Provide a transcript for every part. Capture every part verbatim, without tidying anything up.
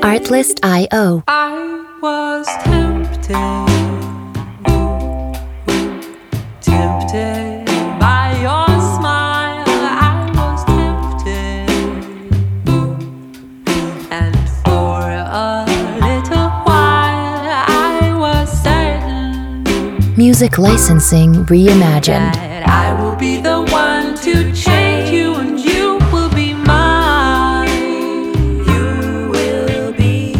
Artlist dot I O. I was tempted, tempted by your smile. I was tempted, and for a little while I was certain Music licensing reimagined. that I will be the one to change you, and you will be mine. You will be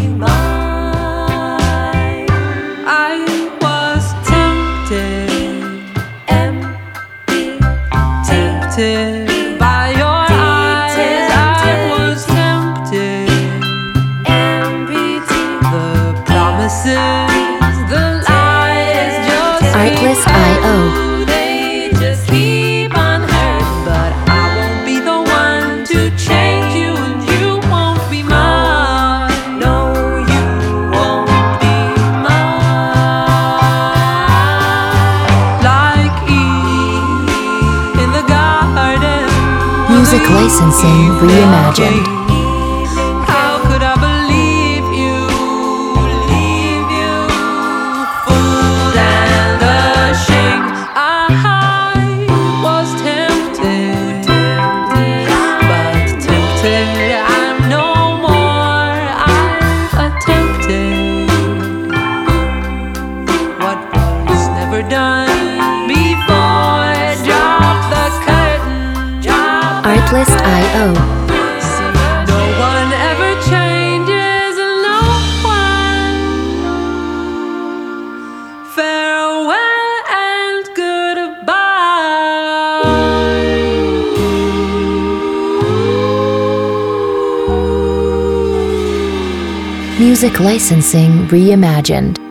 mine. I was tempted, empty, tempted by your eyes. I was tempted, empty, the promises, the lies, just Artlist dot I O. they just keep on hurting, but I won't be the one to change you, and you won't be mine. No, you won't be mine. Like Eve in the garden. Music licensing reimagined. How could I believe you, leave you, fooled and ashamed? I was tempted, but tempted I'm no more. I've attempted what was never done before. Drop the curtain, drop the Artlist dot I O. no one ever changes, no one. Farewell and goodbye. Music licensing reimagined.